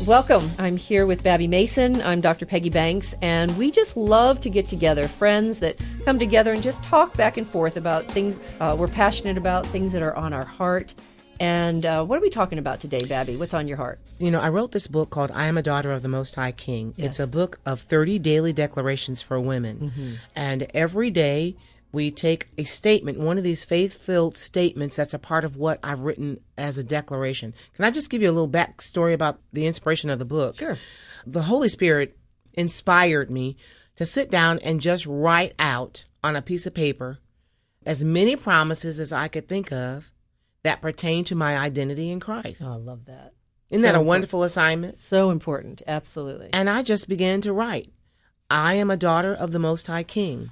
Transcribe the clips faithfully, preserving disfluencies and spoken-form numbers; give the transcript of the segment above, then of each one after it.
Welcome. I'm here with Babby Mason. I'm Doctor Peggy Banks, and we just love to get together, friends that come together and just talk back and forth about things uh, we're passionate about, things that are on our heart. And uh, what are we talking about today, Babby? What's on your heart? You know, I wrote this book called I Am a Daughter of the Most High King. Yes. It's a book of thirty daily declarations for women. Mm-hmm. And every day we take a statement, one of these faith-filled statements that's a part of what I've written as a declaration. Can I just give you a little backstory about the inspiration of the book? Sure. The Holy Spirit inspired me to sit down and just write out on a piece of paper as many promises as I could think of that pertain to my identity in Christ. Oh, I love that. Isn't So that a important. wonderful assignment? So important. Absolutely. And I just began to write. I am a daughter of the Most High King.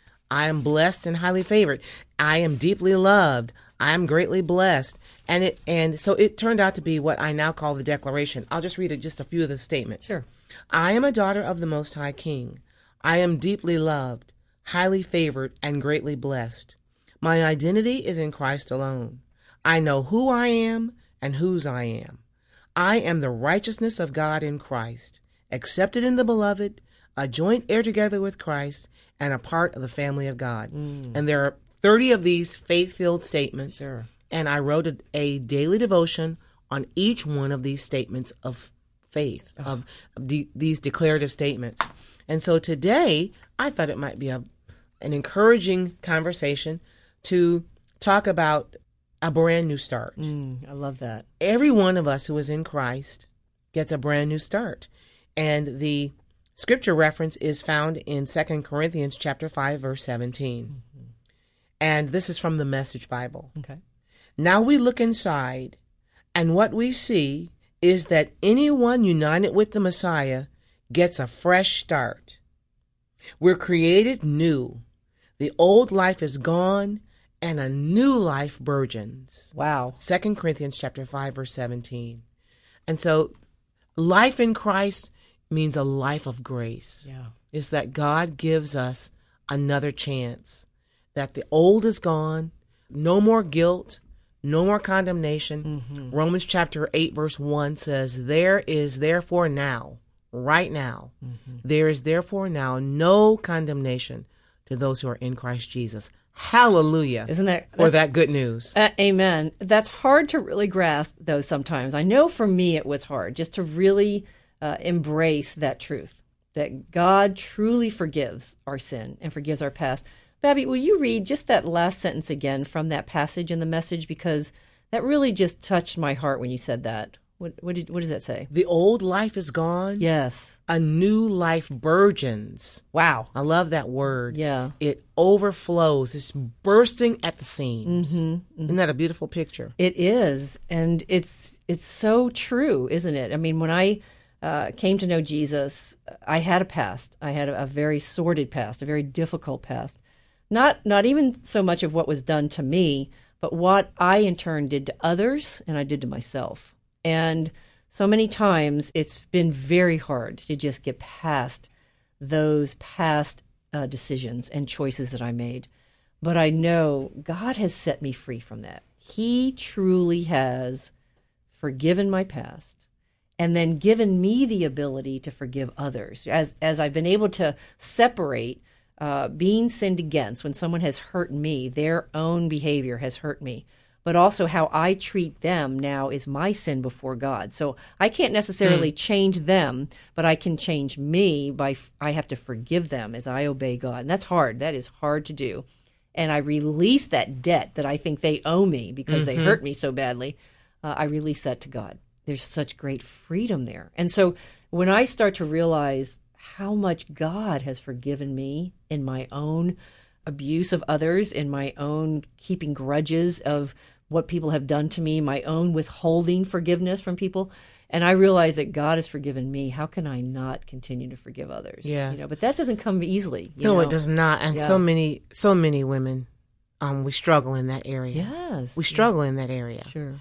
I am blessed and highly favored. I am deeply loved. I am greatly blessed. And it and so it turned out to be what I now call the declaration. I'll just read just a few of the statements. Sure. I am a daughter of the Most High King. I am deeply loved, highly favored, and greatly blessed. My identity is in Christ alone. I know who I am and whose I am. I am the righteousness of God in Christ, accepted in the beloved, a joint heir together with Christ, and a part of the family of God. Mm. And there are thirty of these faith-filled statements. Sure. And I wrote a, a daily devotion on each one of these statements of faith, oh. of, of de- these declarative statements. And so today, I thought it might be a, an encouraging conversation to talk about a brand new start. Mm, I love that. Every one of us who is in Christ gets a brand new start. And the scripture reference is found in Second Corinthians chapter five, verse seventeen. Mm-hmm. And this is from the Message Bible. Okay. Now we look inside, and what we see is that anyone united with the Messiah gets a fresh start. We're created new. The old life is gone, and a new life burgeons. Wow. Second Corinthians chapter five, verse seventeen. And so life in Christ means a life of grace. Yeah. It's that God gives us another chance, that the old is gone, no more guilt, no more condemnation. Mm-hmm. Romans chapter eight, verse one says, there is therefore now, right now, mm-hmm. there is therefore now no condemnation to those who are in Christ Jesus. Hallelujah. Isn't that for that good news? Uh, amen. That's hard to really grasp, though, sometimes. I know for me it was hard just to really uh, embrace that truth, that God truly forgives our sin and forgives our past. Babby, will you read just that last sentence again from that passage in the Message? Because that really just touched my heart when you said that. What, what, did, what does that say? The old life is gone. Yes. A new life burgeons. Wow. I love that word. Yeah. It overflows. It's bursting at the seams. Mm-hmm, mm-hmm. Isn't that a beautiful picture? It is. And it's it's so true, isn't it? I mean, when I uh, came to know Jesus, I had a past. I had a, a very sordid past, a very difficult past. Not not even so much of what was done to me, but what I in turn did to others and I did to myself. And so many times it's been very hard to just get past those past uh, decisions and choices that I made. But I know God has set me free from that. He truly has forgiven my past and then given me the ability to forgive others. As, as I've been able to separate uh, being sinned against when someone has hurt me, their own behavior has hurt me, but also how I treat them now is my sin before God. So I can't necessarily mm. change them, but I can change me by, I have to forgive them as I obey God. And that's hard. That is hard to do. And I release that debt that I think they owe me because mm-hmm. they hurt me so badly. Uh, I release that to God. There's such great freedom there. And so when I start to realize how much God has forgiven me in my own abuse of others, in my own keeping grudges of what people have done to me, my own withholding forgiveness from people. And I realize that God has forgiven me. How can I not continue to forgive others? Yes. You know, but that doesn't come easily. You no, know? It does not. And yeah. so many, so many women, um, we struggle in that area. Yes. We struggle yeah. in that area. Sure.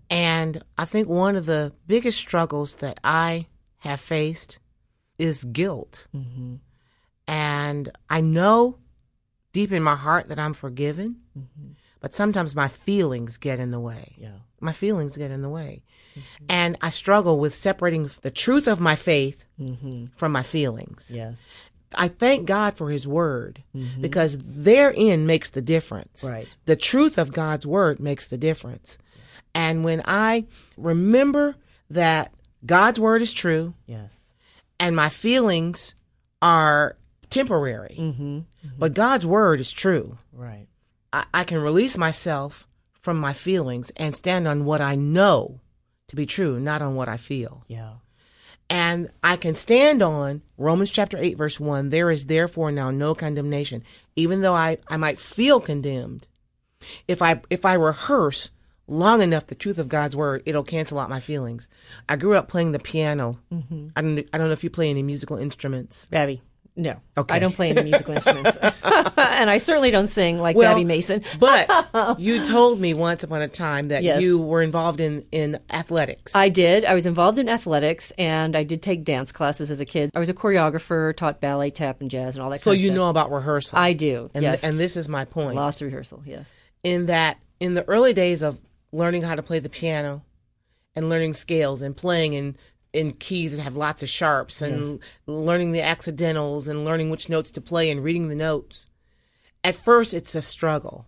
And I think one of the biggest struggles that I have faced is guilt. Mm-hmm. And I know deep in my heart that I'm forgiven. Mm-hmm. but sometimes my feelings get in the way. Yeah. My feelings get in the way. Mm-hmm. And I struggle with separating the truth of my faith mm-hmm. from my feelings. Yes. I thank God for his word mm-hmm. because therein makes the difference. Right. The truth of God's word makes the difference. And when I remember that God's word is true, yes, and my feelings are temporary, mm-hmm. Mm-hmm. but God's word is true. Right. I, I can release myself from my feelings and stand on what I know to be true, not on what I feel. Yeah. And I can stand on Romans chapter eight, verse one, there is therefore now no condemnation. Even though I, I might feel condemned, if I if I rehearse long enough the truth of God's word, it'll cancel out my feelings. I grew up playing the piano. Mm-hmm. I don't I don't know if you play any musical instruments. Babby. No, okay. I don't play any musical instruments. And I certainly don't sing like well, Babby Mason. But you told me once upon a time that yes. you were involved in, in athletics. I did. I was involved in athletics, and I did take dance classes as a kid. I was a choreographer, taught ballet, tap, and jazz, and all that so kind of stuff. So you know about rehearsal. I do, and yes. Th- and this is my point. Lots of rehearsal, yes. In that, in the early days of learning how to play the piano and learning scales and playing in in keys that have lots of sharps and yes. learning the accidentals and learning which notes to play and reading the notes. At first, it's a struggle.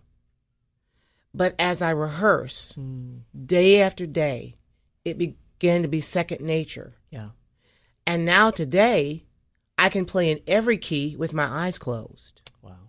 But as I rehearse mm. day after day, it began to be second nature. Yeah. And now today, I can play in every key with my eyes closed. Wow.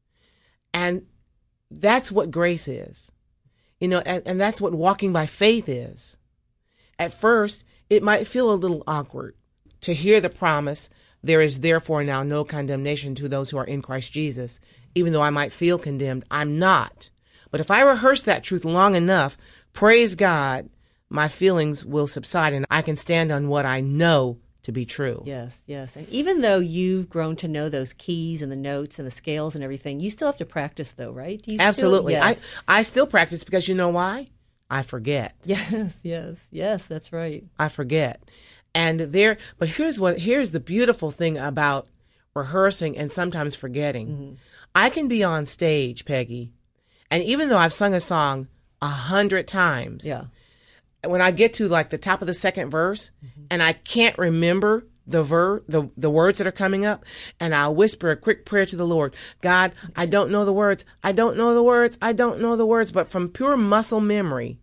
And that's what grace is. You know, and, and that's what walking by faith is. At first, it might feel a little awkward to hear the promise, there is therefore now no condemnation to those who are in Christ Jesus. Even though I might feel condemned, I'm not. But if I rehearse that truth long enough, praise God, my feelings will subside and I can stand on what I know to be true. Yes, yes. And even though you've grown to know those keys and the notes and the scales and everything, you still have to practice though, right? Do you Absolutely. Still, yes. I, I still practice because you know why? I forget. Yes, yes, yes, that's right. I forget. And there, but here's what, here's the beautiful thing about rehearsing and sometimes forgetting. Mm-hmm. I can be on stage, Peggy, and even though I've sung a song a hundred times, yeah. when I get to like the top of the second verse mm-hmm. and I can't remember the ver the, the words that are coming up, and I'll whisper a quick prayer to the Lord. God, I don't know the words. I don't know the words. I don't know the words. But from pure muscle memory,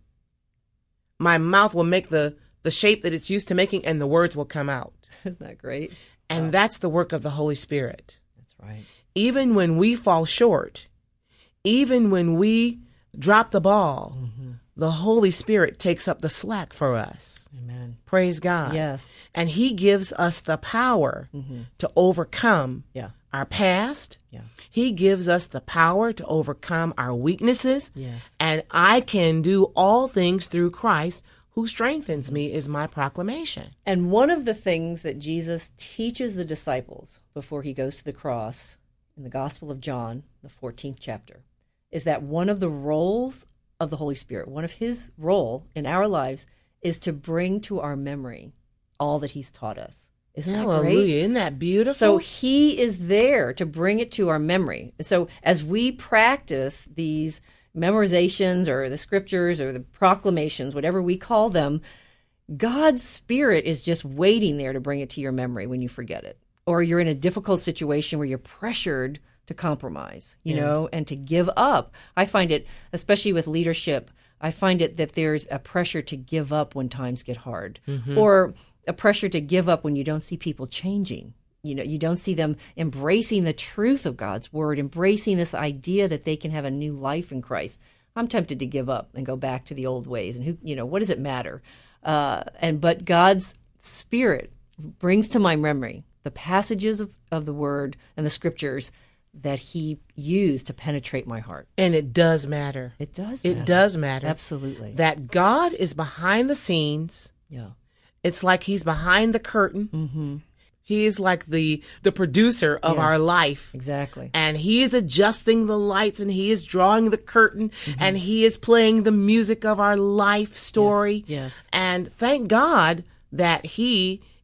my mouth will make the, the shape that it's used to making, and the words will come out. Isn't that great? And wow. that's the work of the Holy Spirit. That's right. Even when we fall short, even when we drop the ball, mm-hmm. the Holy Spirit takes up the slack for us. Amen. Praise God. Yes. And he gives us the power mm-hmm. to overcome yeah. our past. Yeah. He gives us the power to overcome our weaknesses. Yes. And I can do all things through Christ who strengthens me is my proclamation. And one of the things that Jesus teaches the disciples before he goes to the cross in the Gospel of John, the fourteenth chapter, is that one of the roles of the Holy Spirit, one of his role in our lives is to bring to our memory all that he's taught us. Isn't that Hallelujah. great? Isn't that beautiful? So he is there to bring it to our memory. And so as we practice these memorizations or the scriptures or the proclamations, whatever we call them, God's Spirit is just waiting there to bring it to your memory when you forget it. Or you're in a difficult situation where you're pressured to compromise, you yes. know, and to give up. I find it, especially with leadership, I find it that there's a pressure to give up when times get hard, mm-hmm. or a pressure to give up when you don't see people changing. You know, you don't see them embracing the truth of God's word, embracing this idea that they can have a new life in Christ. I'm tempted to give up and go back to the old ways. And who, you know, what does it matter? Uh, and but God's Spirit brings to my memory the passages of, of the word and the scriptures that he used to penetrate my heart. And it does matter. It does It matter. does matter. Absolutely. That God is behind the scenes. Yeah. It's like he's behind the curtain. Mm-hmm. He is like the the producer of yes. our life. Exactly. And he is adjusting the lights, and he is drawing the curtain, mm-hmm. and he is playing the music of our life story. Yes. yes. And thank God that he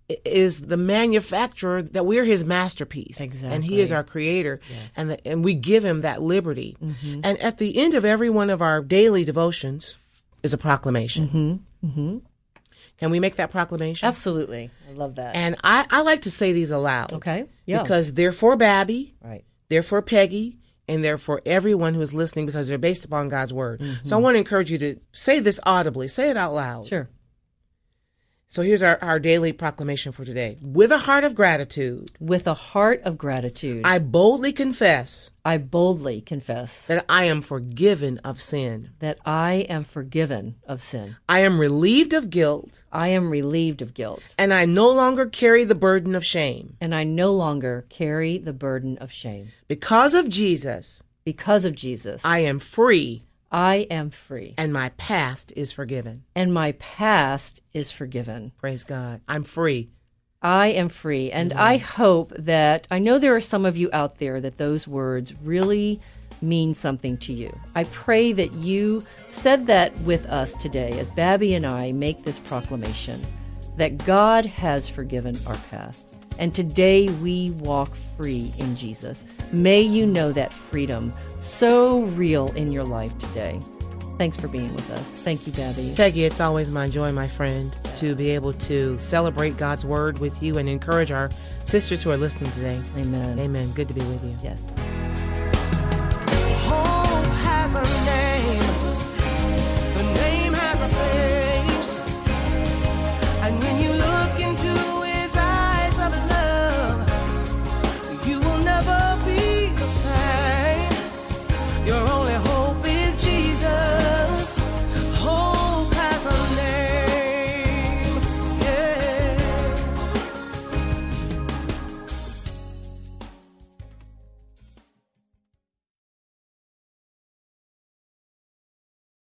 is the manufacturer, that we're his masterpiece. Exactly. And he is our creator. Yes. And the, and we give him that liberty. Mm-hmm. And at the end of every one of our daily devotions is a proclamation. Mm-hmm. Mm-hmm. Can we make that proclamation? Absolutely. I love that. And I, I like to say these aloud. Okay. Yeah. Because they're for Babby, right. they're for Peggy, and they're for everyone who is listening, because they're based upon God's word. Mm-hmm. So I want to encourage you to say this audibly. Say it out loud. Sure. So here's our, our daily proclamation for today. With a heart of gratitude, With a heart of gratitude, I boldly confess I boldly confess that I am forgiven of sin. that I am forgiven of sin. I am relieved of guilt, I am relieved of guilt, and I no longer carry the burden of shame. and I no longer carry the burden of shame. Because of Jesus, Because of Jesus, I am free, I am free, and my past is forgiven. and my past is forgiven. Praise God. I'm free. I am free. And I hope that, I know there are some of you out there that those words really mean something to you. I pray that you said that with us today as Babby and I make this proclamation that God has forgiven our past. And today we walk free in Jesus. May you know that freedom so real in your life today. Thanks for being with us. Thank you, Babby. Peggy, it's always my joy, my friend, to be able to celebrate God's word with you and encourage our sisters who are listening today. Amen. Amen. Good to be with you. Yes.